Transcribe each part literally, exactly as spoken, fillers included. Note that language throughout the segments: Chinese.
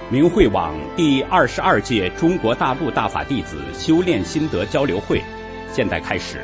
明慧网第二十二届中国大陆大法弟子修炼心得交流会现在开始。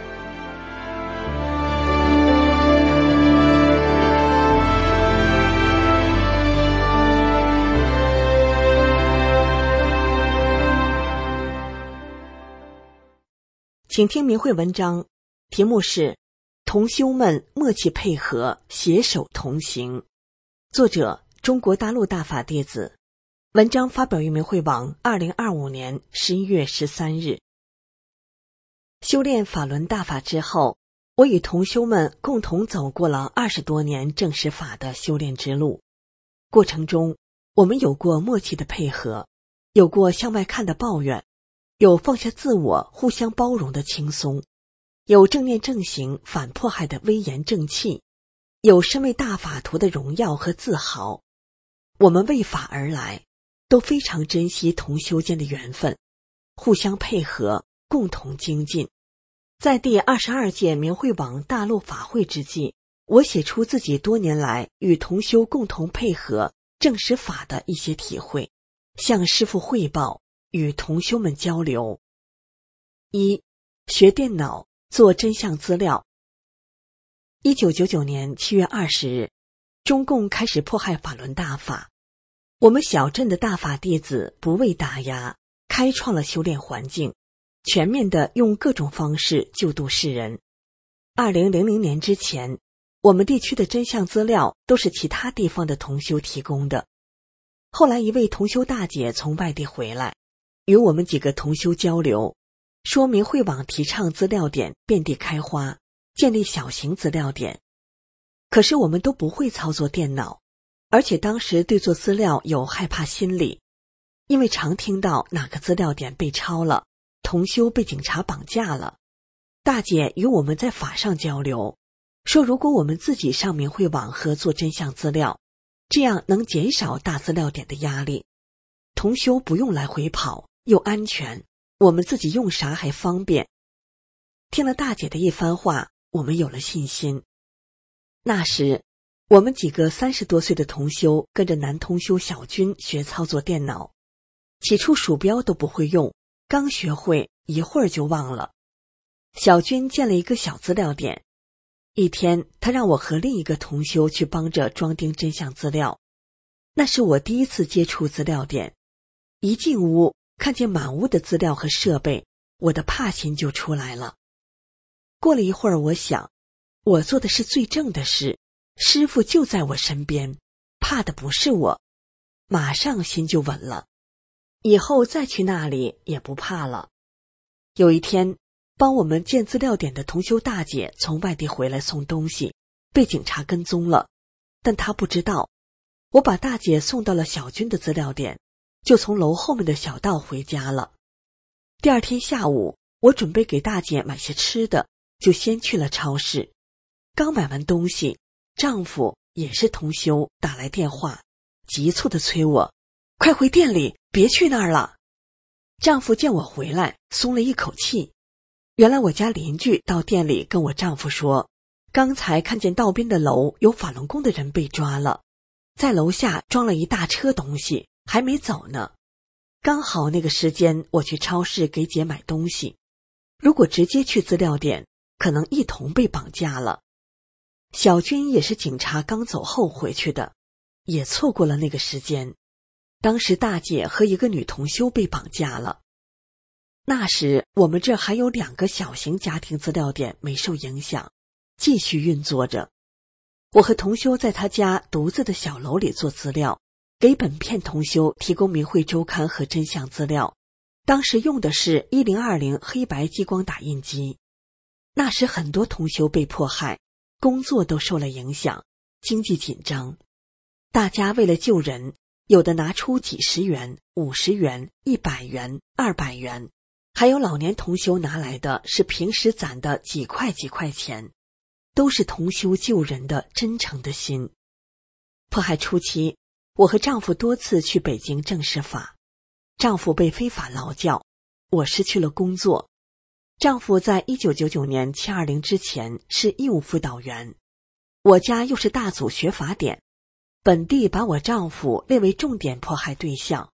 请听明慧文章，题目是同修们默契配合，携手同行。作者中国大陆大法弟子。文章发表于明慧网二零二五年十一月十三日。修炼法轮大法之后，我与同修们共同走过了二十多年正实法的修炼之路。过程中，我们有过默契的配合，有过向外看的抱怨，有放下自我互相包容的轻松，有正念正行反迫害的威严正气，有身为大法徒的荣耀和自豪。我们为法而来，都非常珍惜同修间的缘分，互相配合，共同精进。在第二十二届明慧网大陆法会之际，我写出自己多年来与同修共同配合正实法的一些体会，向师父汇报，与同修们交流。一、学电脑，做真相资料。一九九九年七月二十日，中共开始迫害法轮大法。我们小镇的大法弟子不畏打压，开创了修炼环境，全面地用各种方式救度世人。二零零零年之前，我们地区的真相资料都是其他地方的同修提供的。后来一位同修大姐从外地回来，与我们几个同修交流，说明慧网提倡资料点遍地开花，建立小型资料点。可是我们都不会操作电脑，而且当时对做资料有害怕心理，因为常听到哪个资料点被抄了，同修被警察绑架了。大姐与我们在法上交流，说如果我们自己上明慧网合作真相资料，这样能减少大资料点的压力，同修不用来回跑，又安全，我们自己用啥还方便。听了大姐的一番话，我们有了信心。那时我们几个三十多岁的同修跟着男同修小军学操作电脑，起初鼠标都不会用，刚学会一会儿就忘了。小军建了一个小资料点，一天他让我和另一个同修去帮着装订真相资料。那是我第一次接触资料点，一进屋看见满屋的资料和设备，我的怕心就出来了。过了一会儿，我想我做的是最正的事，师父就在我身边，怕的不是我，马上心就稳了，以后再去那里也不怕了。有一天，帮我们建资料点的同修大姐从外地回来送东西，被警察跟踪了，但她不知道，我把大姐送到了小军的资料点，就从楼后面的小道回家了。第二天下午，我准备给大姐买些吃的，就先去了超市。刚买完东西，丈夫也是同修打来电话，急促地催我快回店里，别去那儿了。丈夫见我回来，松了一口气。原来我家邻居到店里跟我丈夫说，刚才看见道边的楼有法轮功的人被抓了，在楼下装了一大车东西，还没走呢。刚好那个时间我去超市给姐买东西，如果直接去资料点，可能一同被绑架了。小军也是警察刚走后回去的，也错过了那个时间。当时大姐和一个女同修被绑架了。那时我们这还有两个小型家庭资料点没受影响，继续运作着。我和同修在他家独自的小楼里做资料，给本片同修提供明慧周刊和真相资料。当时用的是一零二零黑白激光打印机。那时很多同修被迫害，工作都受了影响，经济紧张。大家为了救人，有的拿出几十元、五十元、一百元、二百元，还有老年同修拿来的是平时攒的几块几块钱，都是同修救人的真诚的心。迫害初期，我和丈夫多次去北京正视法，丈夫被非法劳教，我失去了工作。丈夫在一九九九年七二零之前是义务辅导员，我家又是大组学法典，本地把我丈夫列为重点迫害对象，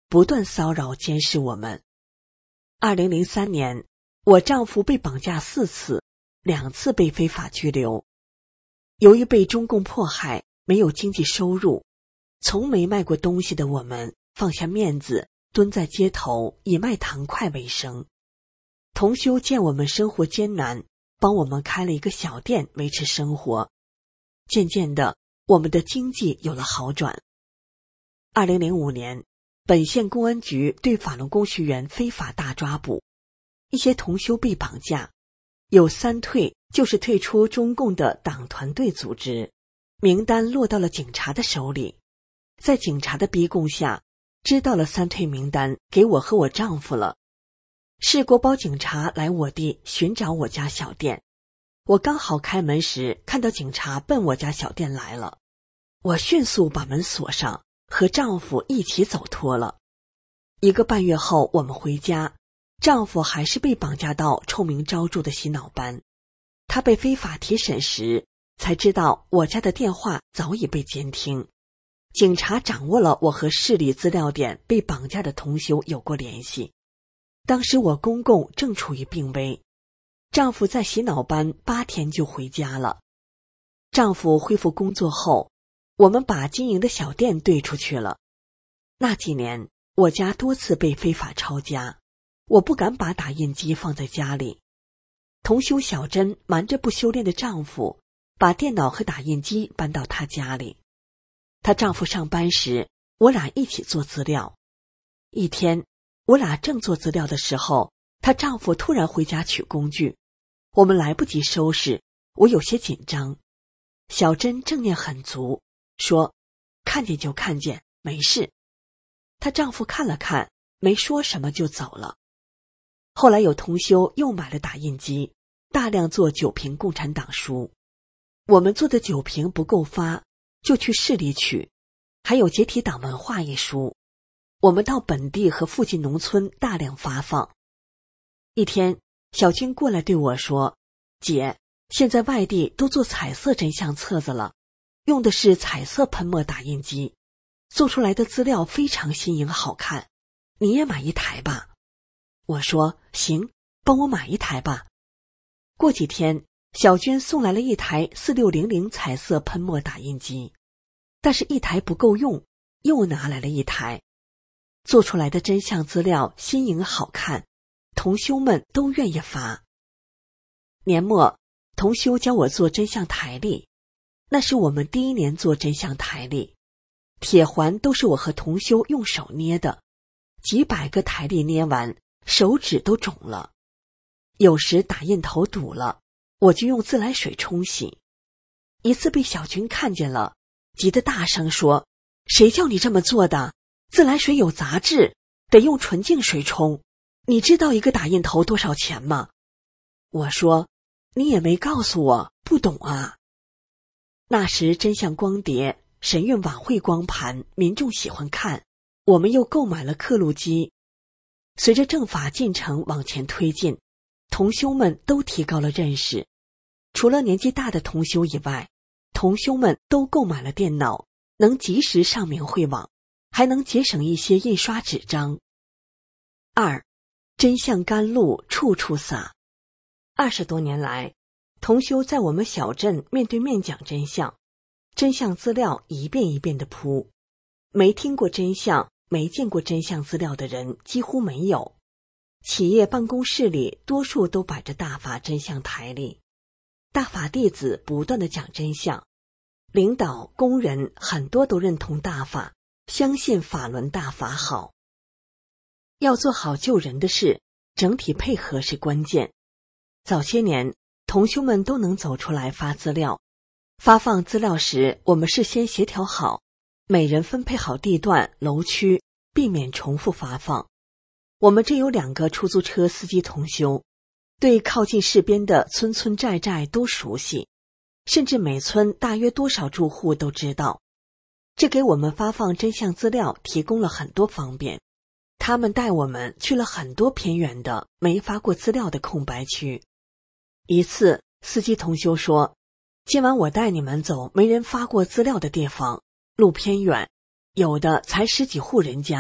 不断骚扰监视我们。二零零三年，我丈夫被绑架四次，两次被非法拘留。由于被中共迫害，没有经济收入，从没卖过东西的我们放下面子，蹲在街头以卖糖块为生。同修见我们生活艰难，帮我们开了一个小店维持生活。渐渐的，我们的经济有了好转。二零零五年，本县公安局对法轮功学员非法大抓捕，一些同修被绑架，有三退，就是退出中共的党团队组织，名单落到了警察的手里。在警察的逼供下，知道了三退名单给我和我丈夫了。市国保警察来我地寻找我家小店，我刚好开门时看到警察奔我家小店来了，我迅速把门锁上，和丈夫一起走脱了。一个半月后我们回家，丈夫还是被绑架到臭名昭著的洗脑班。他被非法提审时，才知道我家的电话早已被监听，警察掌握了我和市里资料点被绑架的同修有过联系。当时我公公正处于病危，丈夫在洗脑班八天就回家了。丈夫恢复工作后，我们把经营的小店兑出去了。那几年，我家多次被非法抄家，我不敢把打印机放在家里。同修小珍瞒着不修炼的丈夫，把电脑和打印机搬到她家里。她丈夫上班时，我俩一起做资料。一天，我俩正做资料的时候，她丈夫突然回家取工具，我们来不及收拾，我有些紧张。小珍正念很足，说看见就看见，没事。她丈夫看了看，没说什么就走了。后来有同修又买了打印机，大量做九评共产党书。我们做的九评不够发，就去市里取，还有解体党文化一书，我们到本地和附近农村大量发放。一天，小军过来对我说，姐，现在外地都做彩色真相册子了，用的是彩色喷墨打印机，做出来的资料非常新颖好看，你也买一台吧。我说行，帮我买一台吧。过几天，小军送来了一台四六零零彩色喷墨打印机，但是一台不够用，又拿来了一台。做出来的真相资料新颖好看，同修们都愿意发。年末，同修教我做真相台历，那是我们第一年做真相台历，铁环都是我和同修用手捏的，几百个台历捏完，手指都肿了。有时打印头堵了，我就用自来水冲洗。一次被小军看见了，急得大声说，谁叫你这么做的？自来水有杂质，得用纯净水冲。你知道一个打印头多少钱吗？我说，你也没告诉我，不懂啊。那时真相光碟、神韵晚会光盘民众喜欢看，我们又购买了刻录机。随着正法进程往前推进，同修们都提高了认识。除了年纪大的同修以外，同修们都购买了电脑，能及时上明慧网，还能节省一些印刷纸张。二，真相甘露处处洒。二十多年来，同修在我们小镇面对面讲真相，真相资料一遍一遍地铺，没听过真相、没见过真相资料的人几乎没有。企业办公室里多数都摆着大法真相台历，大法弟子不断地讲真相，领导、工人很多都认同大法，相信法轮大法好。要做好救人的事，整体配合是关键。早些年，同修们都能走出来发资料，发放资料时，我们事先协调好，每人分配好地段、楼区，避免重复发放。我们这有两个出租车司机同修，对靠近市边的村村寨寨都熟悉，甚至每村大约多少住户都知道。这给我们发放真相资料提供了很多方便。他们带我们去了很多偏远的没发过资料的空白区。一次，司机同修说，今晚我带你们走没人发过资料的地方，路偏远，有的才十几户人家，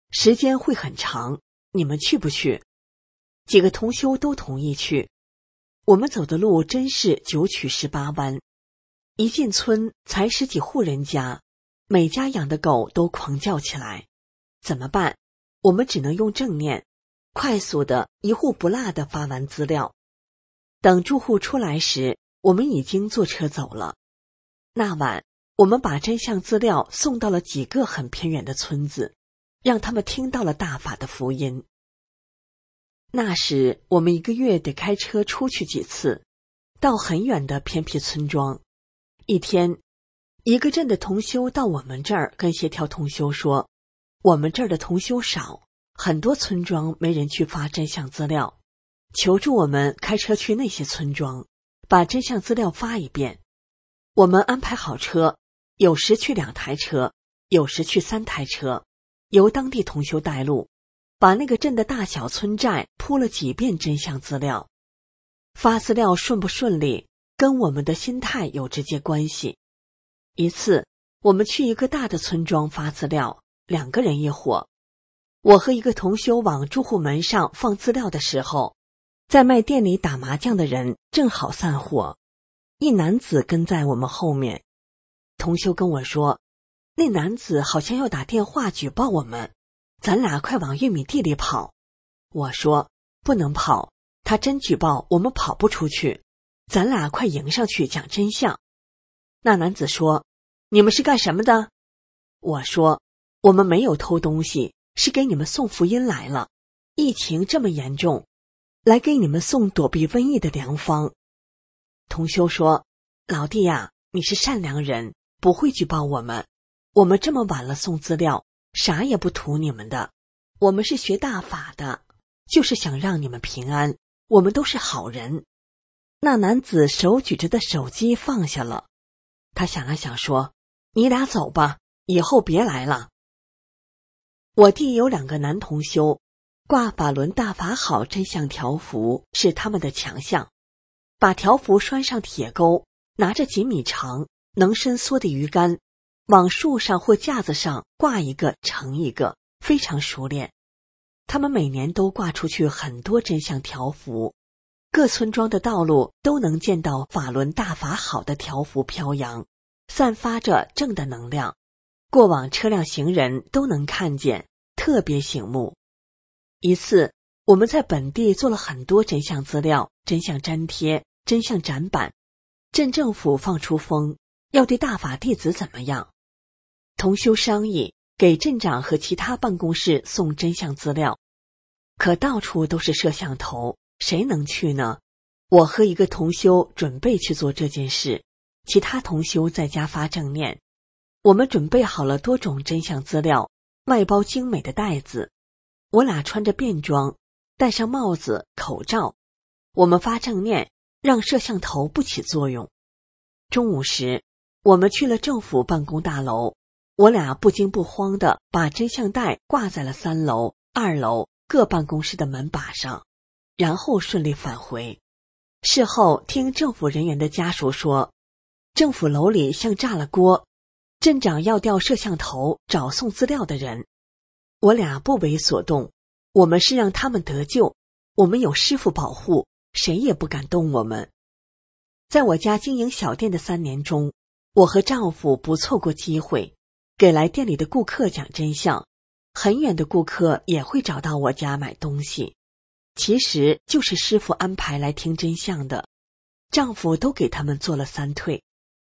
时间会很长，你们去不去？几个同修都同意去。我们走的路真是九曲十八弯，一进村才十几户人家，每家养的狗都狂叫起来。怎么办？我们只能用正念，快速的一户不落的发完资料。等住户出来时，我们已经坐车走了。那晚，我们把真相资料送到了几个很偏远的村子，让他们听到了大法的福音。那时，我们一个月得开车出去几次，到很远的偏僻村庄。一天，一个镇的同修到我们这儿跟协调同修说，我们这儿的同修少，很多村庄没人去发真相资料，求助我们开车去那些村庄，把真相资料发一遍。我们安排好车，有时去两台车，有时去三台车，由当地同修带路，把那个镇的大小村寨铺了几遍真相资料。发资料顺不顺利，跟我们的心态有直接关系。一次，我们去一个大的村庄发资料，两个人一伙。我和一个同修往住户门上放资料的时候，在卖店里打麻将的人正好散伙，一男子跟在我们后面。同修跟我说，那男子好像要打电话举报我们，咱俩快往玉米地里跑。我说，不能跑，他真举报我们跑不出去，咱俩快迎上去讲真相。那男子说，你们是干什么的？我说，我们没有偷东西，是给你们送福音来了，疫情这么严重，来给你们送躲避瘟疫的良方。同修说，老弟呀，你是善良人，不会举报我们，我们这么晚了送资料，啥也不图你们的，我们是学大法的，就是想让你们平安，我们都是好人。那男子手举着的手机放下了，他想了想说，你俩走吧，以后别来了。我弟有两个男同修，挂法轮大法好真相条幅是他们的强项，把条幅拴上铁钩，拿着几米长能伸缩的鱼竿，往树上或架子上挂一个成一个，非常熟练。他们每年都挂出去很多真相条幅，各村庄的道路都能见到法轮大法好的条幅飘扬，散发着正的能量，过往车辆行人都能看见，特别醒目。一次，我们在本地做了很多真相资料、真相粘贴、真相展板，镇政府放出风，要对大法弟子怎么样？同修商议给镇长和其他办公室送真相资料，可到处都是摄像头，谁能去呢？我和一个同修准备去做这件事，其他同修在家发正念。我们准备好了多种真相资料，外包精美的袋子，我俩穿着便装，戴上帽子、口罩，我们发正念，让摄像头不起作用。中午时，我们去了政府办公大楼，我俩不惊不慌地把真相袋挂在了三楼、二楼各办公室的门把上，然后顺利返回。事后听政府人员的家属说，政府楼里像炸了锅，镇长要调摄像头找送资料的人。我俩不为所动，我们是让他们得救，我们有师父保护，谁也不敢动我们。在我家经营小店的三年中，我和丈夫不错过机会，给来店里的顾客讲真相，很远的顾客也会找到我家买东西，其实就是师父安排来听真相的，丈夫都给他们做了三退。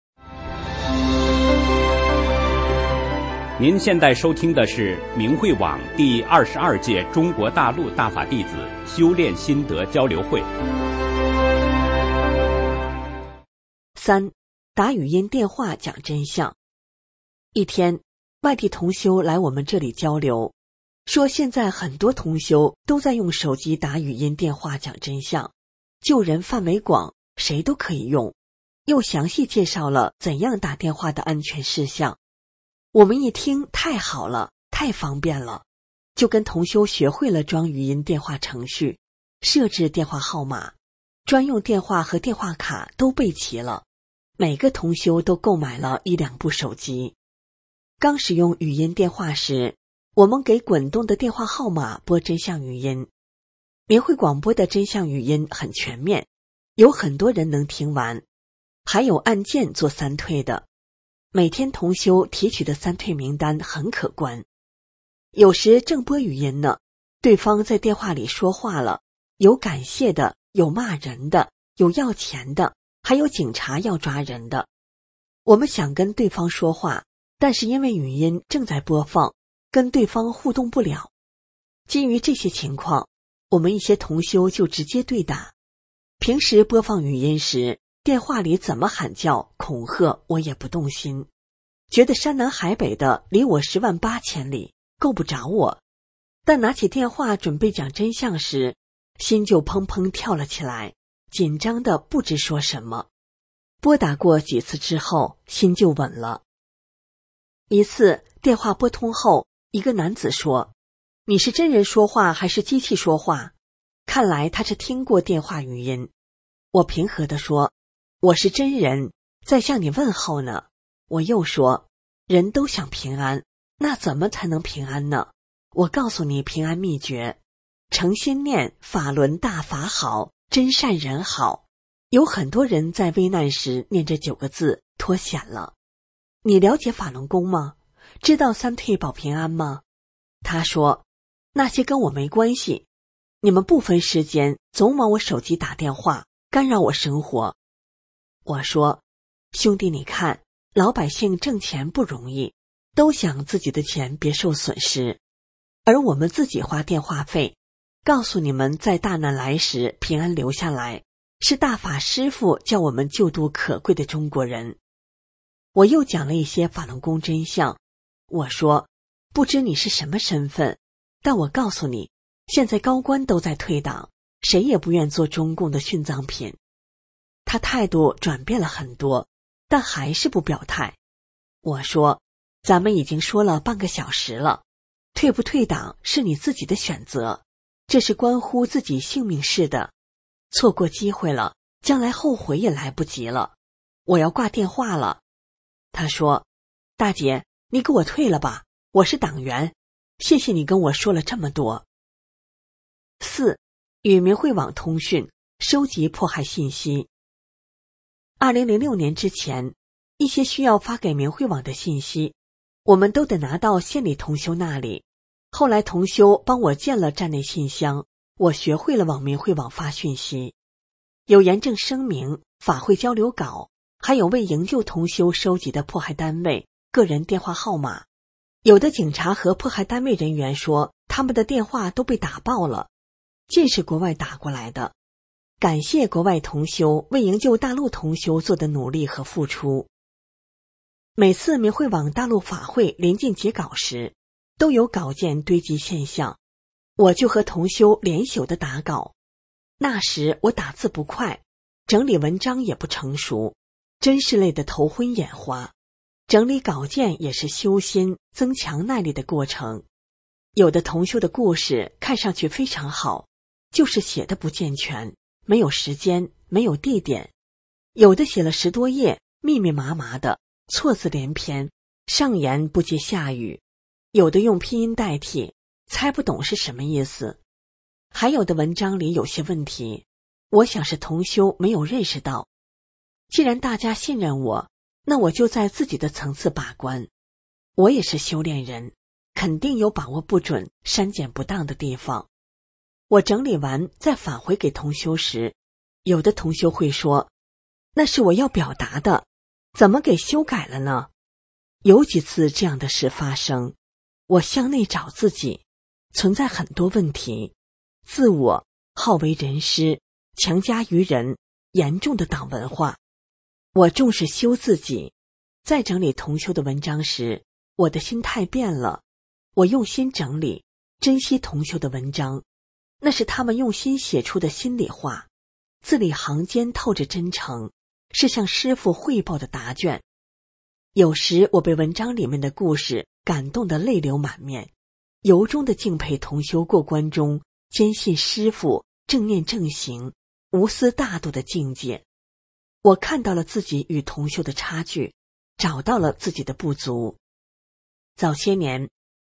您现在收听的是明慧网第二十二届中国大陆大法弟子修炼心得交流会。 三，打语音电话讲真相。一天，外地同修来我们这里交流，说现在很多同修都在用手机打语音电话讲真相，救人范围广，谁都可以用，又详细介绍了怎样打电话的安全事项。我们一听，太好了，太方便了，就跟同修学会了装语音电话程序，设置电话号码，专用电话和电话卡都备齐了。每个同修都购买了一两部手机。刚使用语音电话时， 我们给滚动的电话号码播真相语音。明慧广播的真相语音很全面，有很多人能听完，还有按键做三退的。每天同修提取的三退名单很可观。有时正播语音呢，对方在电话里说话了，有感谢的，有骂人的，有要钱的，还有警察要抓人的。我们想跟对方说话，但是因为语音正在播放，跟对方互动不了。基于这些情况，我们一些同修就直接对打。平时播放语音时，电话里怎么喊叫恐吓我也不动心，觉得山南海北的离我十万八千里，够不着我。但拿起电话准备讲真相时，心就砰砰跳了起来，紧张的不知说什么。拨打过几次之后，心就稳了。一次电话拨通后，一个男子说：“你是真人说话还是机器说话？”看来他是听过电话语音。我平和地说：“我是真人，在向你问候呢。”我又说：“人都想平安，那怎么才能平安呢？我告诉你平安秘诀：诚心念法轮大法好，真善人好。有很多人在危难时念这九个字脱险了。你了解法轮功吗？知道三退保平安吗？”他说：“那些跟我没关系，你们不分时间总往我手机打电话，干扰我生活。”我说：“兄弟，你看，老百姓挣钱不容易，都想自己的钱别受损失，而我们自己花电话费，告诉你们在大难来时平安留下来，是大法师父叫我们救度可贵的中国人。”我又讲了一些法轮功真相。我说：“不知你是什么身份，但我告诉你，现在高官都在退党，谁也不愿做中共的殉葬品。”他态度转变了很多，但还是不表态。我说：“咱们已经说了半个小时了，退不退党是你自己的选择，这是关乎自己性命事的。错过机会了，将来后悔也来不及了。我要挂电话了。”他说：“大姐，你给我退了吧，我是党员，谢谢你跟我说了这么多。”四、与明慧网通讯，收集迫害信息。二零零六年之前，一些需要发给明慧网的信息，我们都得拿到县里同修那里。后来同修帮我建了站内信箱，我学会了往明慧网发讯息，有严正声明、法会交流稿，还有为营救同修收集的迫害单位个人电话号码。有的警察和迫害单位人员说，他们的电话都被打爆了，尽是国外打过来的。感谢国外同修为营救大陆同修做的努力和付出。每次明慧网大陆法会临近截稿时，都有稿件堆积现象，我就和同修连宿的打稿。那时我打字不快，整理文章也不成熟，真是累得头昏眼花。整理稿件也是修心、增强耐力的过程。有的同修的故事看上去非常好，就是写的不健全，没有时间，没有地点。有的写了十多页，密密麻麻的，错字连篇，上言不接下语。有的用拼音代替，猜不懂是什么意思。还有的文章里有些问题，我想是同修没有认识到。既然大家信任我，那我就在自己的层次把关。我也是修炼人，肯定有把握不准、删减不当的地方。我整理完再返回给同修时，有的同修会说，那是我要表达的，怎么给修改了呢？有几次这样的事发生，我向内找自己，存在很多问题，自我、好为人师、强加于人，严重的党文化。我重视修自己，在整理同修的文章时，我的心态变了。我用心整理，珍惜同修的文章，那是他们用心写出的心里话，字里行间透着真诚，是向师父汇报的答卷。有时我被文章里面的故事感动得泪流满面，由衷的敬佩同修过关中坚信师父正念正行、无私大度的境界。我看到了自己与同修的差距，找到了自己的不足。早些年，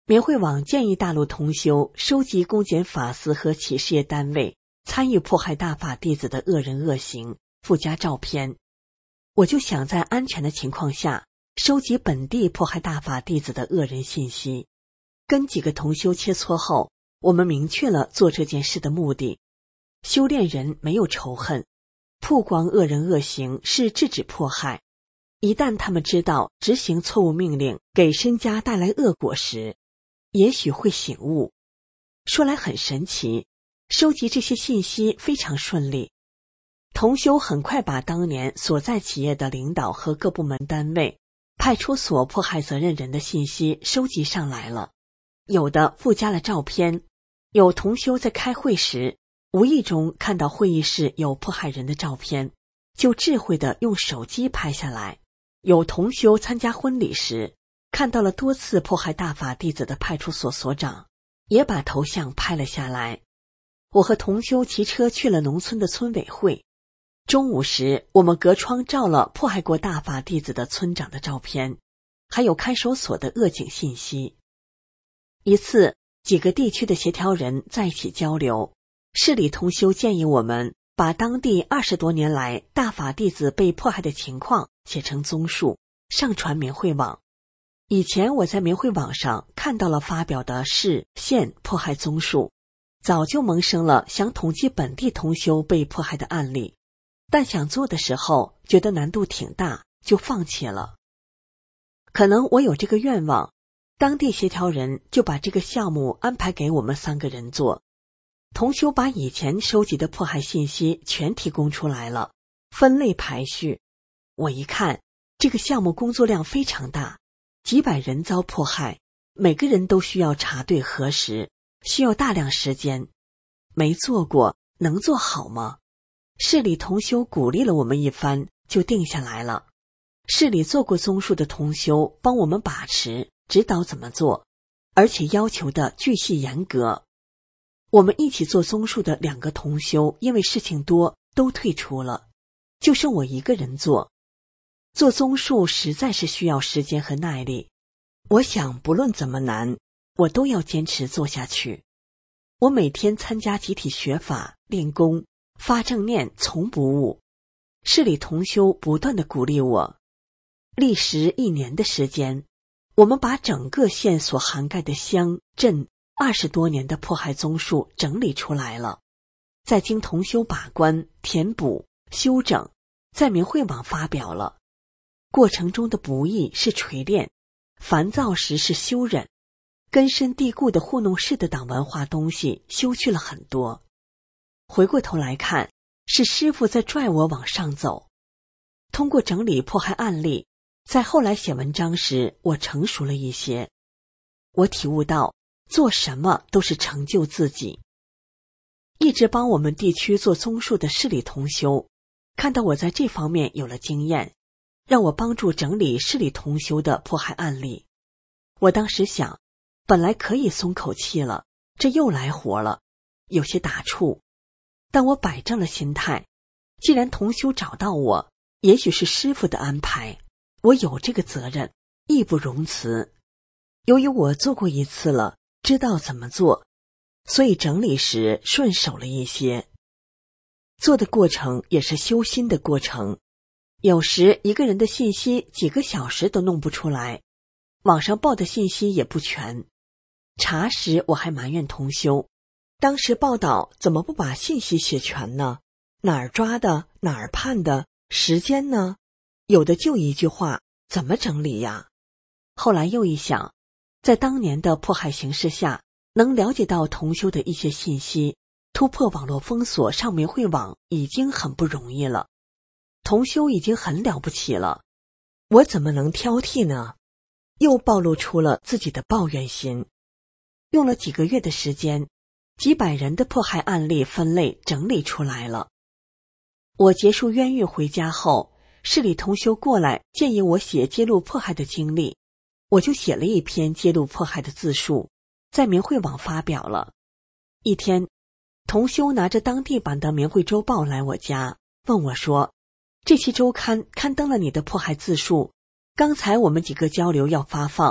明慧网建议大陆同修收集公检法司和企事业单位参与迫害大法弟子的恶人恶行，附加照片。我就想在安全的情况下收集本地迫害大法弟子的恶人信息。跟几个同修切磋后，我们明确了做这件事的目的。修炼人没有仇恨，曝光恶人恶行是制止迫害。一旦他们知道执行错误命令给身家带来恶果时，也许会醒悟。说来很神奇，收集这些信息非常顺利。同修很快把当年所在企业的领导和各部门单位、派出所迫害责任人的信息收集上来了，有的附加了照片。有同修在开会时无意中看到会议室有迫害人的照片，就智慧地用手机拍下来。有同修参加婚礼时看到了多次迫害大法弟子的派出所所长，也把头像拍了下来。我和同修骑车去了农村的村委会，中午时我们隔窗照了迫害过大法弟子的村长的照片，还有看守所的恶警信息。一次几个地区的协调人在一起交流，市里同修建议我们把当地二十多年来大法弟子被迫害的情况写成综述，上传明慧网。以前我在明慧网上看到了发表的市县迫害综述，早就萌生了想统计本地同修被迫害的案例，但想做的时候觉得难度挺大，就放弃了。可能我有这个愿望，当地协调人就把这个项目安排给我们三个人做。同修把以前收集的迫害信息全提供出来了，分类排序。我一看，这个项目工作量非常大，几百人遭迫害，每个人都需要查对核实，需要大量时间。没做过，能做好吗？市里同修鼓励了我们一番，就定下来了。市里做过综述的同修帮我们把持，指导怎么做，而且要求的巨细严格。我们一起做综述的两个同修因为事情多都退出了，就剩我一个人做。做综述实在是需要时间和耐力，我想不论怎么难，我都要坚持做下去。我每天参加集体学法、练功、发正念，从不误。市里同修不断地鼓励我。历时一年的时间，我们把整个县所涵盖的乡镇二十多年的迫害综述整理出来了，再经同修把关、填补、修整，在明慧网发表了。过程中的不易是锤炼，烦躁时是修忍，根深蒂固的糊弄式的党文化东西修去了很多。回过头来看，是师父在拽我往上走。通过整理迫害案例，在后来写文章时，我成熟了一些。我体悟到，做什么都是成就自己。一直帮我们地区做综述的市里同修，看到我在这方面有了经验，让我帮助整理市里同修的迫害案例。我当时想，本来可以松口气了，这又来活了，有些打怵。但我摆正了心态，既然同修找到我，也许是师父的安排，我有这个责任，义不容辞。由于我做过一次了，知道怎么做，所以整理时顺手了一些。做的过程也是修心的过程，有时一个人的信息几个小时都弄不出来，网上报的信息也不全。查时我还埋怨同修，当时报道怎么不把信息写全呢？哪儿抓的，哪儿判的，时间呢？有的就一句话，怎么整理呀？后来又一想，在当年的迫害形势下，能了解到同修的一些信息，突破网络封锁上明慧网已经很不容易了。同修已经很了不起了，我怎么能挑剔呢？又暴露出了自己的抱怨心。用了几个月的时间，几百人的迫害案例分类整理出来了。我结束冤狱回家后，市里同修过来建议我写揭露迫害的经历，我就写了一篇揭露迫害的自述，在明慧网发表了。一天，同修拿着当地版的明慧周报来我家，问我说，这期周刊刊登了你的迫害自述，刚才我们几个交流要发放，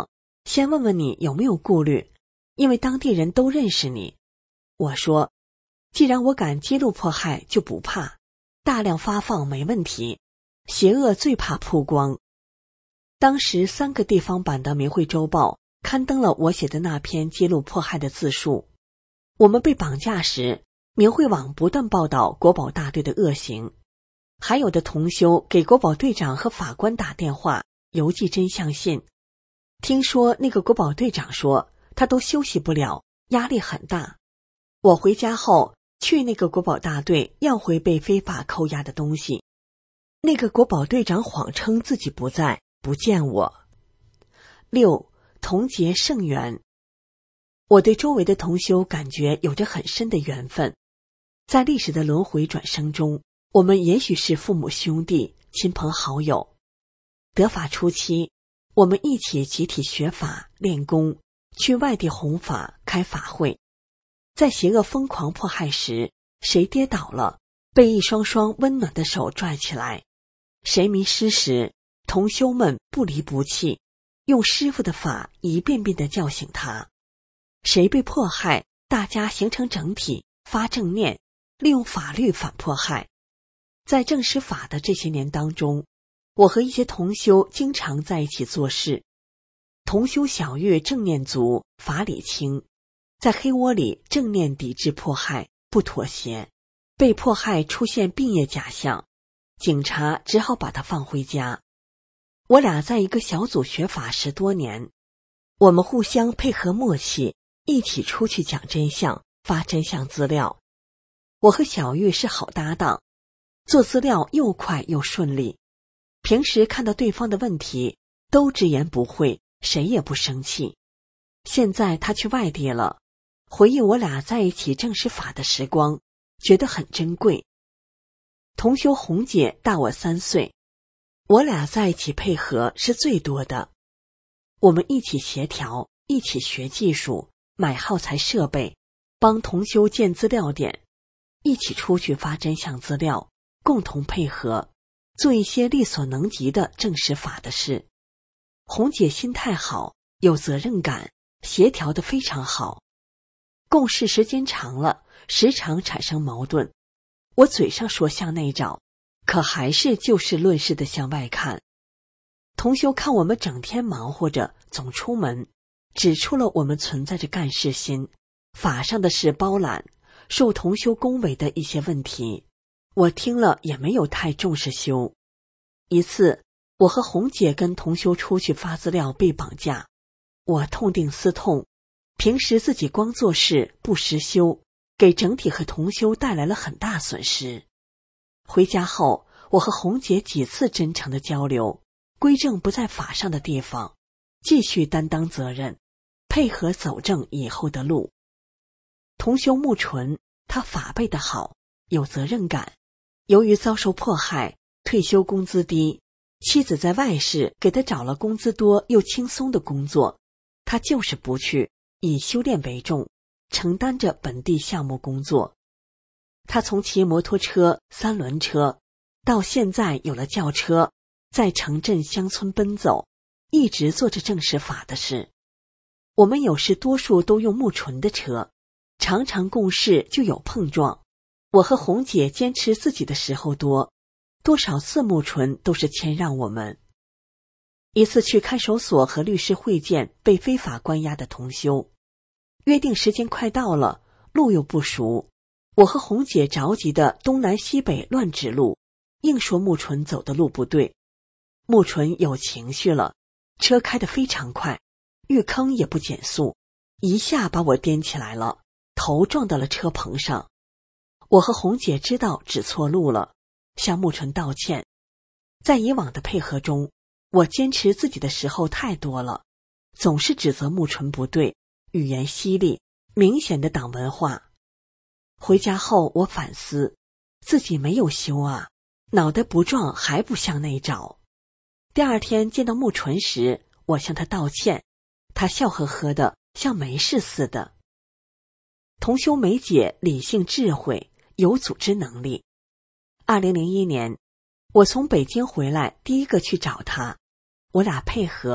先问问你有没有顾虑，因为当地人都认识你。我说，既然我敢揭露迫害，就不怕，大量发放没问题，邪恶最怕曝光。当时三个地方版的《明慧周报》刊登了我写的那篇揭露迫害的自述。我们被绑架时，明慧网不断报道国保大队的恶行，还有的同修给国保队长和法官打电话邮寄真相信。听说那个国保队长说他都休息不了，压力很大。我回家后去那个国保大队要回被非法扣押的东西，那个国保队长谎称自己不在，不见我。六，同结圣缘。我对周围的同修感觉有着很深的缘分，在历史的轮回转生中，我们也许是父母兄弟、亲朋好友。得法初期，我们一起集体学法、练功，去外地弘法、开法会。在邪恶疯狂迫害时，谁跌倒了，被一双双温暖的手拽起来；谁迷失时，同修们不离不弃，用师父的法一遍遍地叫醒他。谁被迫害，大家形成整体，发正念，利用法律反迫害。在正实法的这些年当中，我和一些同修经常在一起做事。同修小玉正念足，法理清，在黑窝里正念抵制迫害，不妥协，被迫害出现病业假象，警察只好把他放回家。我俩在一个小组学法十多年，我们互相配合默契，一起出去讲真相，发真相资料。我和小玉是好搭档，做资料又快又顺利。平时看到对方的问题，都直言不讳，谁也不生气。现在他去外地了，回忆我俩在一起正实法的时光，觉得很珍贵。同修红姐大我三岁，我俩在一起配合是最多的。我们一起协调，一起学技术，买耗材设备，帮同修建资料点，一起出去发真相资料，共同配合，做一些力所能及的正实法的事。红姐心态好，有责任感，协调得非常好。共事时间长了，时常产生矛盾。我嘴上说向内找，可还是就事论事的向外看。同修看我们整天忙活着，总出门，指出了我们存在着干事心，法上的事包揽，受同修恭维的一些问题。我听了也没有太重视修。一次，我和红姐跟同修出去发资料被绑架，我痛定思痛，平时自己光做事不实修，给整体和同修带来了很大损失。回家后，我和红姐几次真诚的交流，归正不在法上的地方，继续担当责任，配合走正以后的路。同修木纯，他法背得好，有责任感。由于遭受迫害，退休工资低，妻子在外市给他找了工资多又轻松的工作，他就是不去，以修炼为重，承担着本地项目工作。他从骑摩托车、三轮车，到现在有了轿车，在城镇乡村奔走，一直做着正实法的事。我们有时多数都用木纯的车，常常共事就有碰撞。我和红姐坚持自己的时候多，多少次木纯都是谦让我们。一次去看守所和律师会见被非法关押的同修，约定时间快到了，路又不熟，我和红姐着急的东南西北乱指路，硬说木纯走的路不对。木纯有情绪了，车开得非常快，越坑也不减速，一下把我颠起来了，头撞到了车棚上。我和红姐知道指错路了，向木纯道歉。在以往的配合中，我坚持自己的时候太多了，总是指责木纯不对，语言犀利，明显的党文化。回家后我反思，自己没有修啊，脑袋不撞还不向内找。第二天见到木纯时，我向他道歉，他笑呵呵的，像没事似的。同修梅姐理性智慧，有组织能力。二零零一年，我从北京回来，第一个去找她，我俩配合，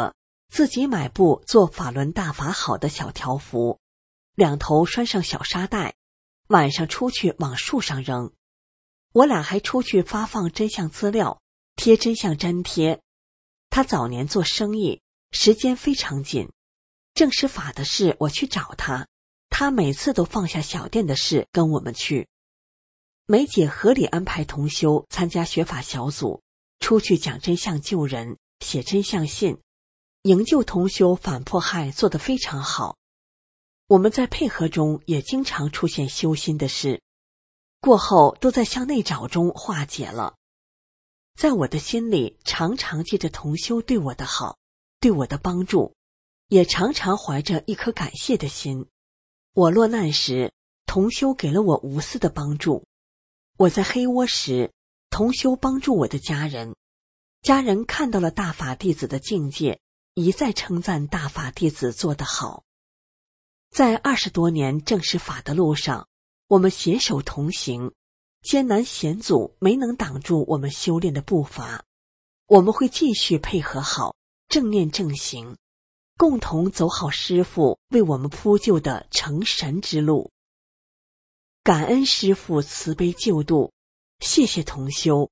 自己买部做法轮大法好的小条幅，两头拴上小沙袋，晚上出去往树上扔。我俩还出去发放真相资料，贴真相粘贴。他早年做生意，时间非常紧，正式法的事我去找他，他每次都放下小店的事跟我们去。梅姐合理安排同修参加学法小组，出去讲真相救人，写真相信，营救同修反迫害做得非常好。我们在配合中也经常出现修心的事，过后都在向内找中化解了。在我的心里常常记着同修对我的好，对我的帮助，也常常怀着一颗感谢的心。我落难时，同修给了我无私的帮助；我在黑窝时，同修帮助我的家人。家人看到了大法弟子的境界，一再称赞大法弟子做得好。在二十多年正式法的路上，我们携手同行，艰难险阻没能挡住我们修炼的步伐。我们会继续配合好，正念正行，共同走好师父为我们铺就的成神之路。感恩师父慈悲救度，谢谢同修。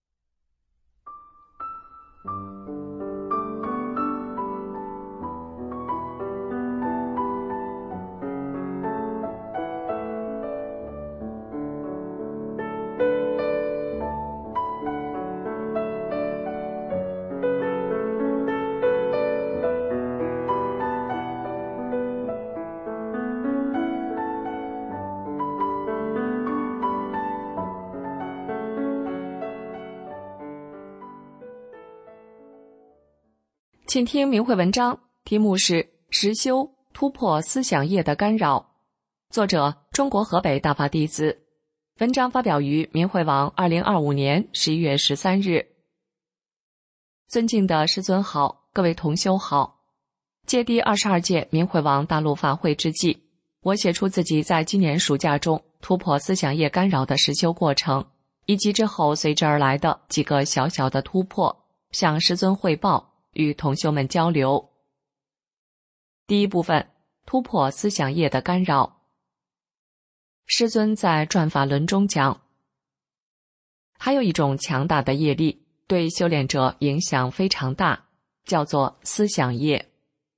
请听明慧文章，题目是实修突破思想业的干扰，作者中国河北大法弟子。文章发表于明慧网二零二五年十一月十三日。尊敬的师尊好，各位同修好。借第二十二届明慧网大陆法会之际，我写出自己在今年暑假中突破思想业干扰的实修过程，以及之后随之而来的几个小小的突破，向师尊汇报，与同修们交流。第一部分，突破思想业的干扰。师尊在转法轮中讲，还有一种强大的业力对修炼者影响非常大，叫做思想业。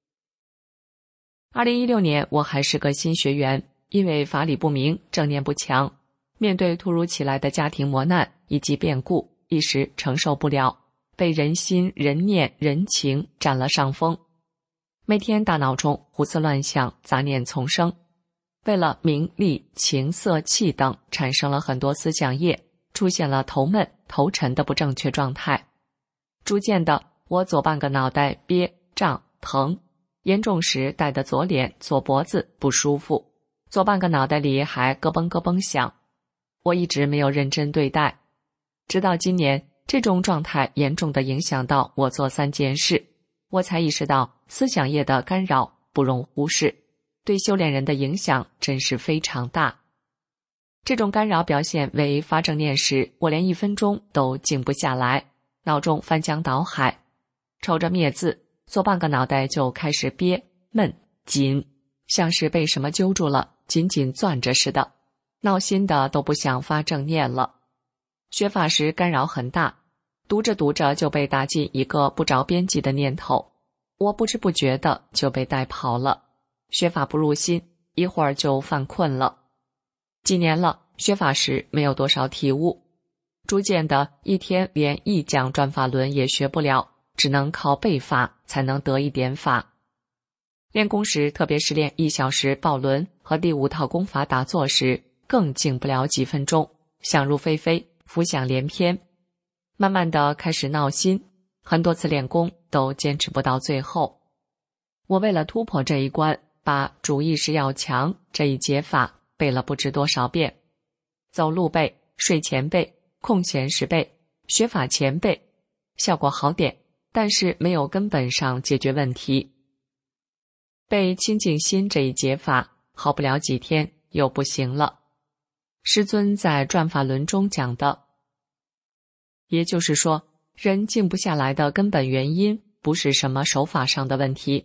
二零一六年我还是个新学员，因为法理不明，正念不强，面对突如其来的家庭磨难以及变故，一时承受不了，被人心、人念、人情占了上风，每天大脑中胡思乱想，杂念丛生，为了名利、情色、气等，产生了很多思想业，出现了头闷、头沉的不正确状态。逐渐的，我左半个脑袋憋、胀、疼，严重时带的左脸、左脖子不舒服，左半个脑袋里还咯嘣咯嘣响。我一直没有认真对待，直到今年，这种状态严重地影响到我做三件事，我才意识到思想业的干扰不容忽视，对修炼人的影响真是非常大。这种干扰表现为发正念时，我连一分钟都静不下来，脑中翻江倒海，瞅着灭字，左半个脑袋就开始憋、闷、紧，像是被什么揪住了，紧紧攥着似的，闹心的都不想发正念了。学法时干扰很大，读着读着就被打进一个不着边际的念头，我不知不觉的就被带跑了，学法不入心，一会儿就犯困了。几年了，学法时没有多少体悟，逐渐的一天连一讲转法轮也学不了，只能靠背法才能得一点法。练功时，特别是练一小时抱轮和第五套功法打坐时，更静不了几分钟，想入非非，浮想联翩，慢慢的开始闹心，很多次练功都坚持不到最后。我为了突破这一关，把主意识要强这一节法背了不知多少遍，走路背，睡前背，空闲时背，学法前背，效果好点，但是没有根本上解决问题。背清净心这一节法，好不了几天又不行了。师尊在转法轮中讲的，也就是说，人静不下来的根本原因不是什么手法上的问题，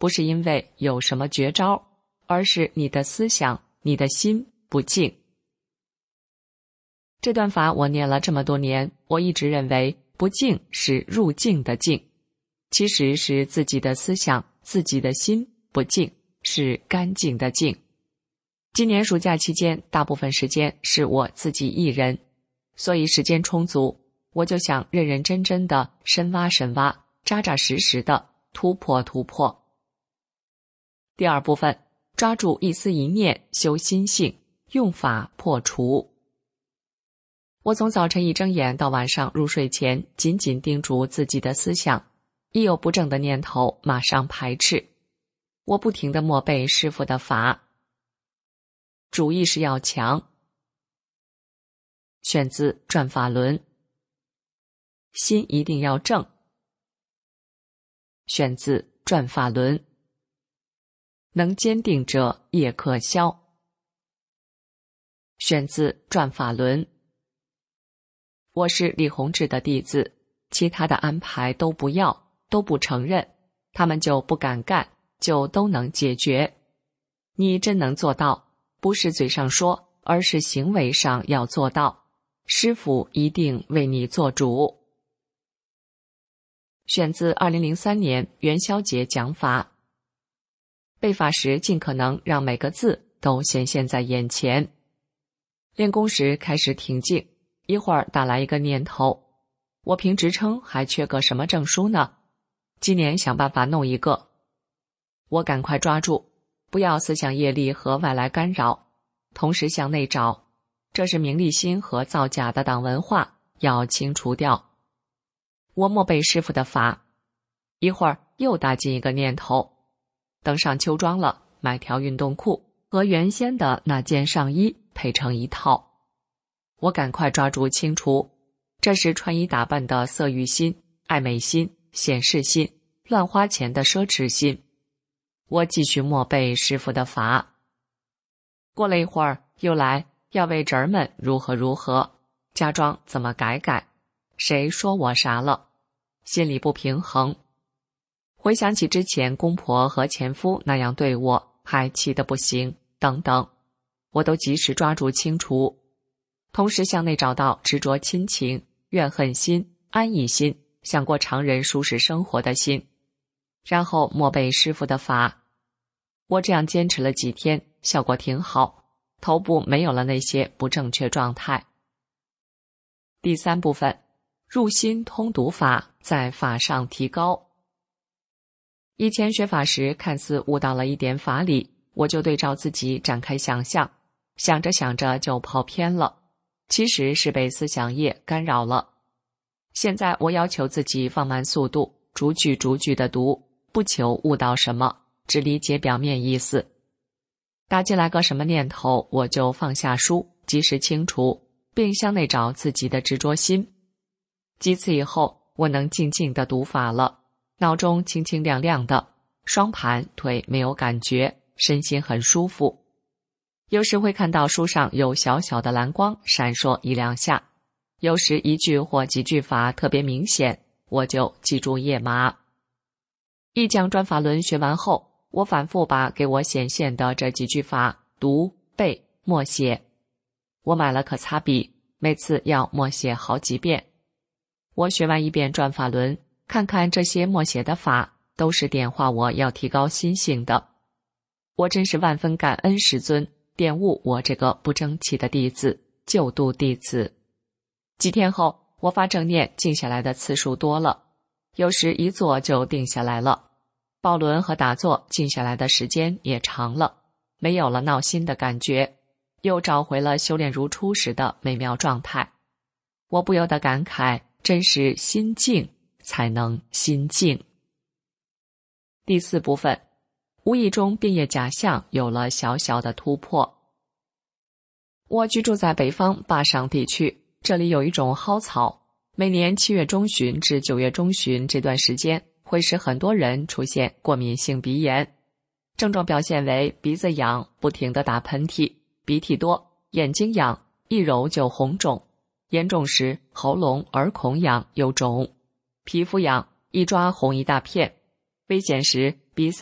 不是因为有什么绝招，而是你的思想、你的心不静。这段法我念了这么多年，我一直认为不静是入静的静，其实是自己的思想、自己的心不静，是干净的静。今年暑假期间，大部分时间是我自己一人，所以时间充足，我就想认认真真的深挖深挖，扎扎实实的突破突破。第二部分，抓住一思一念修心性，用法破除。我从早晨一睁眼到晚上入睡前，紧紧盯住自己的思想，一有不正的念头马上排斥。我不停地默背师父的法，主意识要强。选自《转法轮》。心一定要正，选自《转法轮》。能坚定者业可消，选自《转法轮》。我是李洪志的弟子，其他的安排都不要，都不承认，他们就不敢干，就都能解决。你真能做到，不是嘴上说，而是行为上要做到，师父一定为你做主。选自二零零三年元宵节讲法。背法时尽可能让每个字都显现在眼前。练功时开始挺静，一会儿打来一个念头，我评职称还缺个什么证书呢？今年想办法弄一个。我赶快抓住，不要思想业力和外来干扰，同时向内找，这是名利心和造假的党文化，要清除掉。我默背师父的法，一会儿又打进一个念头，等上秋装了，买条运动裤和原先的那件上衣配成一套。我赶快抓住清除，这是穿衣打扮的色欲心、爱美心、显示心、乱花钱的奢侈心。我继续默背师父的法。过了一会儿又来要为侄儿们如何如何，家装怎么改改，谁说我啥了，心里不平衡。回想起之前公婆和前夫那样对我，还气得不行，等等，我都及时抓住清除，同时向内找到执着亲情、怨恨心、安逸心，想过常人舒适生活的心，然后默背师父的法。我这样坚持了几天，效果挺好，头部没有了那些不正确状态。第三部分，入心通读法，在法上提高。以前学法时看似悟到了一点法理，我就对照自己展开想象，想着想着就跑偏了，其实是被思想业干扰了。现在我要求自己放慢速度，逐句逐句的读，不求悟到什么，只理解表面意思。打进来个什么念头，我就放下书，及时清除，并向内找自己的执着心。几次以后，我能静静地读法了，脑中清清亮亮的，双盘腿没有感觉，身心很舒服。有时会看到书上有小小的蓝光闪烁一两下，有时一句或几句法特别明显，我就记住页码。一讲转法轮学完后，我反复把给我显现的这几句法读、背、默写。我买了可擦笔，每次要默写好几遍。我学完一遍转法轮，看看这些默写的法，都是点化我要提高心性的。我真是万分感恩师尊点悟我这个不争气的弟子，救度弟子。几天后，我发正念静下来的次数多了，有时一坐就定下来了。抱轮和打坐静下来的时间也长了，没有了闹心的感觉，又找回了修炼如初时的美妙状态。我不由得感慨，真是心静才能心静。第四部分，无意中病业假象有了小小的突破。我居住在北方坝上地区，这里有一种蒿草，每年七月中旬至九月中旬这段时间会使很多人出现过敏性鼻炎，症状表现为鼻子痒，不停地打喷嚏，鼻涕多，眼睛痒，一揉就红肿，严重时喉咙、耳孔痒又肿，皮肤痒，一抓红一大片，危险时鼻塞、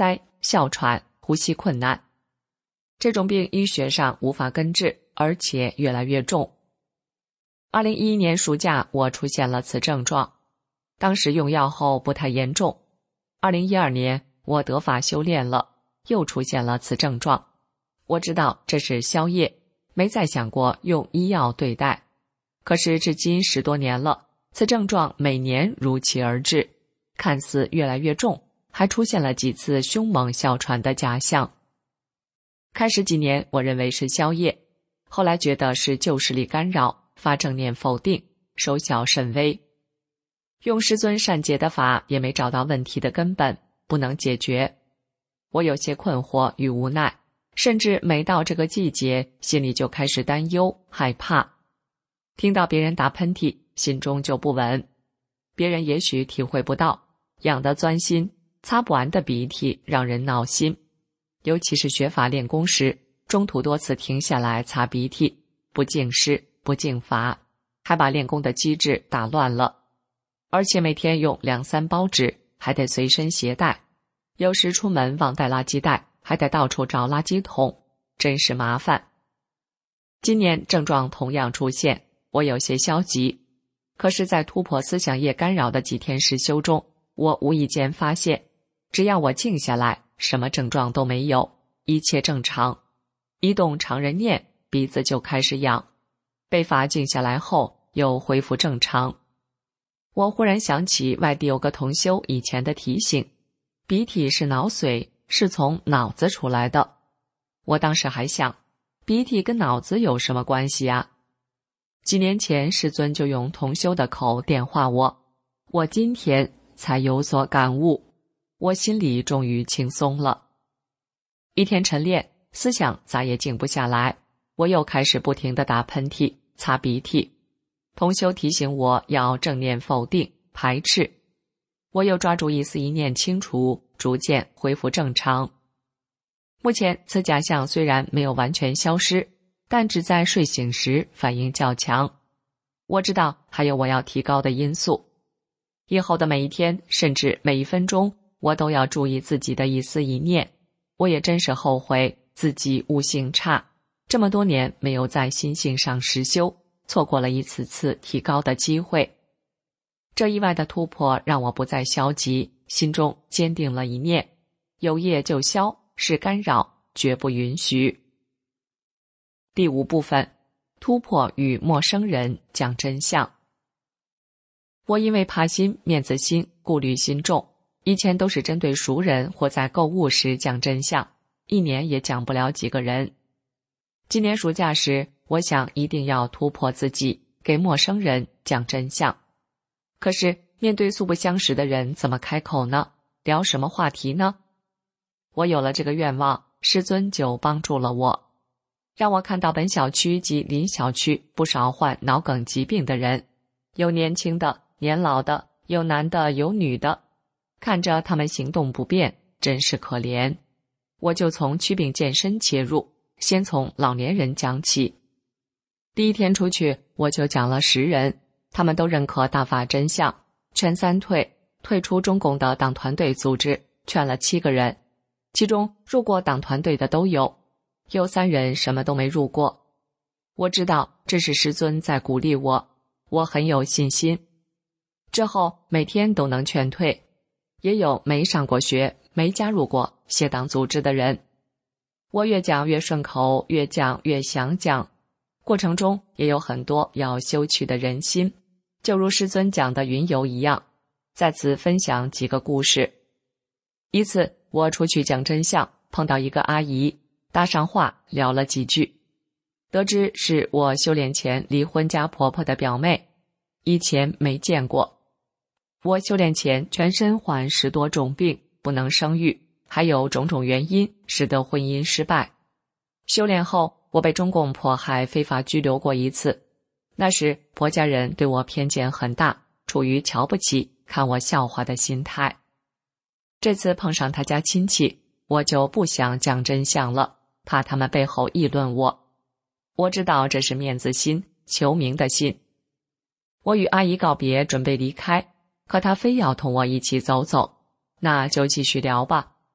哮喘、呼吸困难。这种病医学上无法根治，而且越来越重。二零一一年暑假，我出现了此症状，当时用药后不太严重。二零一二年，我得法修炼了，又出现了此症状。我知道这是宵夜，没再想过用医药对待。可是至今十多年了，此症状每年如期而至，看似越来越重，还出现了几次凶猛哮喘的假象。开始几年我认为是宵夜，后来觉得是旧势力干扰，发正念否定，收效甚微。用师尊善解的法也没找到问题的根本，不能解决。我有些困惑与无奈，甚至每到这个季节，心里就开始担忧害怕。听到别人打喷嚏，心中就不稳。别人也许体会不到，痒得钻心，擦不完的鼻涕让人闹心。尤其是学法练功时，中途多次停下来擦鼻涕，不敬师不敬法，还把练功的机制打乱了。而且每天用两三包纸，还得随身携带，有时出门忘带垃圾袋，还得到处找垃圾桶，真是麻烦。今年症状同样出现，我有些消极。可是在突破思想业干扰的几天实修中，我无意间发现，只要我静下来，什么症状都没有，一切正常。一动常人念，鼻子就开始痒，被法静下来后又恢复正常。我忽然想起外地有个同修以前的提醒，鼻涕是脑髓，是从脑子出来的。我当时还想，鼻涕跟脑子有什么关系啊？几年前师尊就用同修的口电话我，我今天才有所感悟，我心里终于轻松了。一天晨练，思想咋也静不下来，我又开始不停地打喷嚏、擦鼻涕。同修提醒我要正念否定、排斥，我又抓住一丝一念清除，逐渐恢复正常。目前此假象虽然没有完全消失，但只在睡醒时反应较强。我知道还有我要提高的因素，以后的每一天，甚至每一分钟，我都要注意自己的一丝一念。我也真是后悔自己悟性差，这么多年没有在心性上实修，错过了一次次提高的机会。这意外的突破让我不再消极，心中坚定了一念：有业就消，是干扰，绝不允许。第五部分，突破与陌生人讲真相。我因为怕心、面子心、顾虑心重，以前都是针对熟人或在购物时讲真相，一年也讲不了几个人。今年暑假时，我想一定要突破自己，给陌生人讲真相。可是面对素不相识的人，怎么开口呢？聊什么话题呢？我有了这个愿望，师尊就帮助了我，让我看到本小区及邻小区不少患脑梗疾病的人，有年轻的，年老的，有男的，有女的，看着他们行动不便，真是可怜。我就从祛病健身切入，先从老年人讲起。第一天出去，我就讲了十人，他们都认可大法真相，劝三退，退出中共的党团队组织，劝了七个人，其中入过党团队的都有，有三人什么都没入过。我知道这是师尊在鼓励我，我很有信心。之后每天都能劝退，也有没上过学、没加入过邪党组织的人。我越讲越顺口，越讲越想讲，过程中也有很多要修去的人心，就如师尊讲的云游一样。在此分享几个故事。一次我出去讲真相，碰到一个阿姨，搭上话聊了几句，得知是我修炼前离婚家婆婆的表妹，以前没见过。我修炼前全身患十多种病，不能生育，还有种种原因使得婚姻失败。修炼后，我被中共迫害，非法拘留过一次。那时婆家人对我偏见很大，处于瞧不起、看我笑话的心态。这次碰上他家亲戚，我就不想讲真相了，怕他们背后议论我。我知道这是面子心、求名的心。我与阿姨告别，准备离开，可她非要同我一起走走，那就继续聊吧。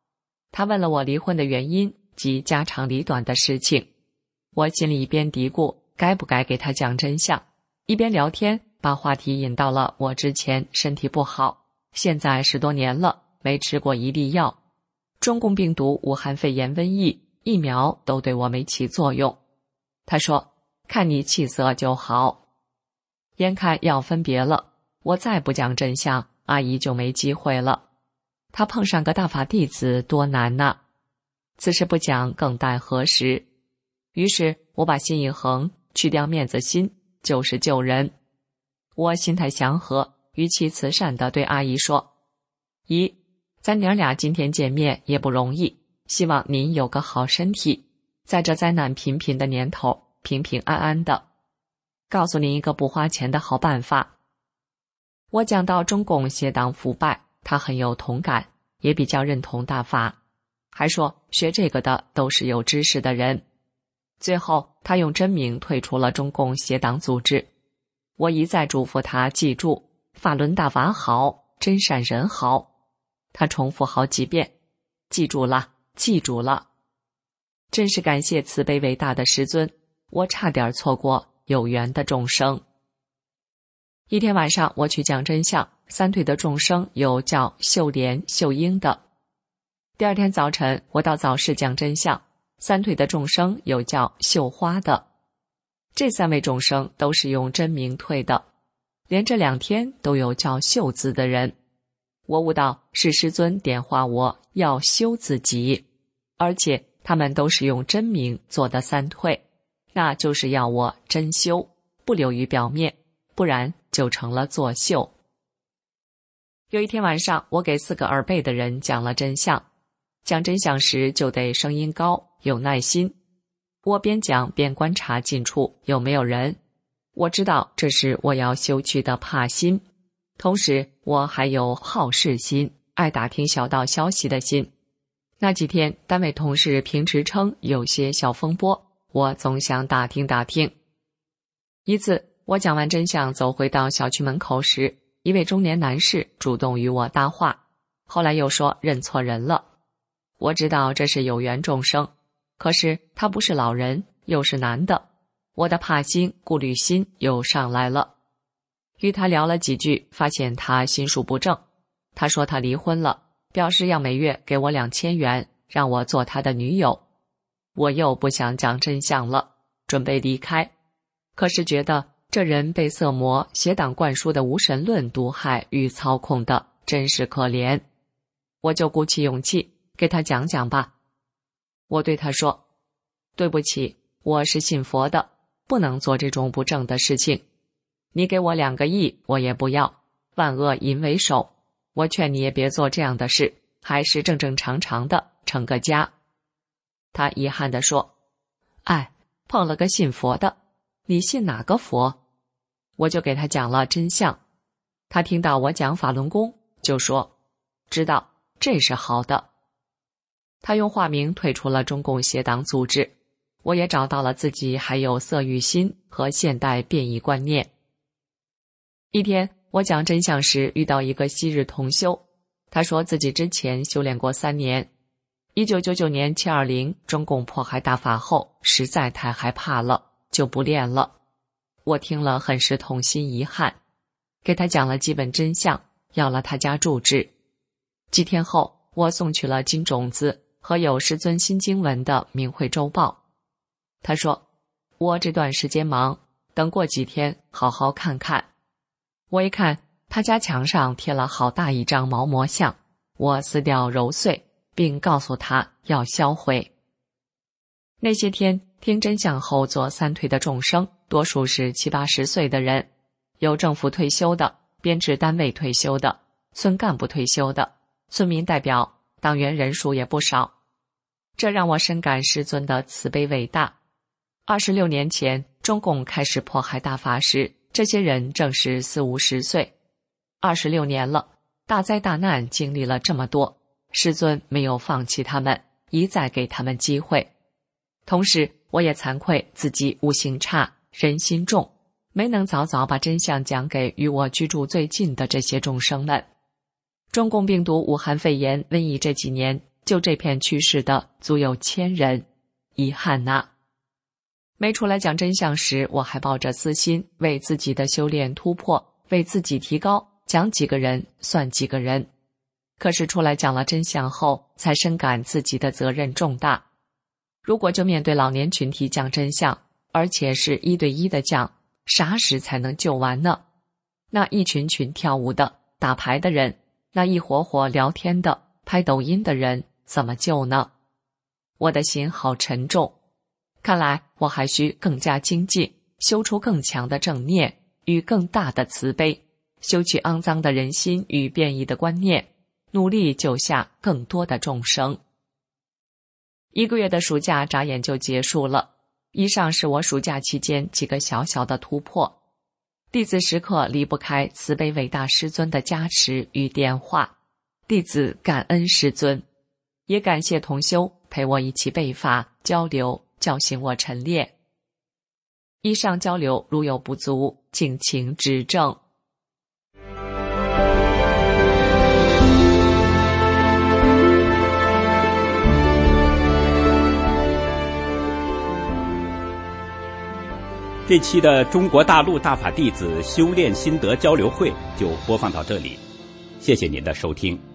他问了我离婚的原因及家长里短的事情。我心里一边嘀咕该不该给他讲真相，一边聊天，把话题引到了我之前身体不好，现在十多年了没吃过一粒药，中共病毒、武汉肺炎、瘟疫疫苗都对我没起作用。他说看你气色就好。眼看要分别了，我再不讲真相，阿姨就没机会了。她碰上个大法弟子多难呐！此事不讲更待何时？于是我把心一横，去掉面子心，就是救人。我心态祥和，语气慈善地对阿姨说：姨，咱娘俩今天见面也不容易，希望您有个好身体，在这灾难频频的年头平平安安的。告诉您一个不花钱的好办法。我讲到中共邪党腐败，他很有同感，也比较认同大法，还说学这个的都是有知识的人。最后他用真名退出了中共邪党组织。我一再嘱咐他记住法轮大法好，真善人好，他重复好几遍，记住了，记住了。真是感谢慈悲伟大的师尊，我差点错过有缘的众生。一天晚上我去讲真相，三队的众生有叫秀莲、秀英的。第二天早晨我到早市讲真相，三队的众生有叫绣花的。这三位众生都是用真名退的，连这两天都有叫秀字的人。我悟到是师尊点化我要修自己，而且他们都是用真名做的三退，那就是要我真修，不流于表面，不然就成了作秀。有一天晚上，我给四个耳背的人讲了真相。讲真相时就得声音高，有耐心。我边讲边观察近处有没有人，我知道这是我要修去的怕心，同时我还有好事心，爱打听小道消息的心。那几天单位同事评职称有些小风波，我总想打听打听。一次我讲完真相走回到小区门口时，一位中年男士主动与我搭话，后来又说认错人了。我知道这是有缘众生，可是他不是老人，又是男的，我的怕心、顾虑心又上来了。与他聊了几句，发现他心术不正。他说他离婚了，表示要每月给我两千元，让我做他的女友。我又不想讲真相了，准备离开，可是觉得这人被色魔邪党灌输的无神论毒害与操控的，真是可怜。我就鼓起勇气给他讲讲吧。我对他说，对不起，我是信佛的，不能做这种不正的事情。你给我两个亿我也不要，万恶淫为首，我劝你也别做这样的事，还是正正常常的成个家。他遗憾地说，哎，碰了个信佛的，你信哪个佛？我就给他讲了真相。他听到我讲法轮功，就说知道，这是好的。他用化名退出了中共邪党组织，我也找到了自己还有色欲心和现代变异观念。一天我讲真相时遇到一个昔日同修，他说自己之前修炼过三年，一九九九年七二零中共迫害大法后实在太害怕了，就不练了。我听了很是痛心遗憾，给他讲了基本真相，要了他家住址。几天后我送去了金种子和有师尊新经文的明慧周报。他说我这段时间忙，等过几天好好看看。我一看他家墙上贴了好大一张毛魔像，我撕掉揉碎，并告诉他要销毁。那些天听真相后做三退的众生多数是七八十岁的人，有政府退休的，编制单位退休的，村干部退休的，村民代表，党员人数也不少。这让我深感师尊的慈悲伟大。二十六年前中共开始迫害大法时，这些人正是四五十岁。二十六年了，大灾大难经历了这么多，师尊没有放弃他们，一再给他们机会。同时我也惭愧自己悟性差，人心重，没能早早把真相讲给与我居住最近的这些众生们。中共病毒、武汉肺炎、瘟疫这几年就这片趋势的足有千人，遗憾呐。没出来讲真相时，我还抱着私心，为自己的修炼突破，为自己提高，讲几个人算几个人。可是出来讲了真相后，才深感自己的责任重大。如果就面对老年群体讲真相，而且是一对一的讲，啥时才能救完呢？那一群群跳舞的、打牌的人，那一伙伙聊天的、拍抖音的人，怎么救呢？我的心好沉重。看来我还需更加精进，修出更强的正念与更大的慈悲，修去肮脏的人心与变异的观念，努力救下更多的众生。一个月的暑假眨眼就结束了，以上是我暑假期间几个小小的突破。弟子时刻离不开慈悲伟大师尊的加持与点化，弟子感恩师尊，也感谢同修陪我一起背法交流，教醒我晨练。以上交流如有不足，敬请指正。 这期的中国大陆大法弟子修炼心得交流会就播放到这里，谢谢您的收听。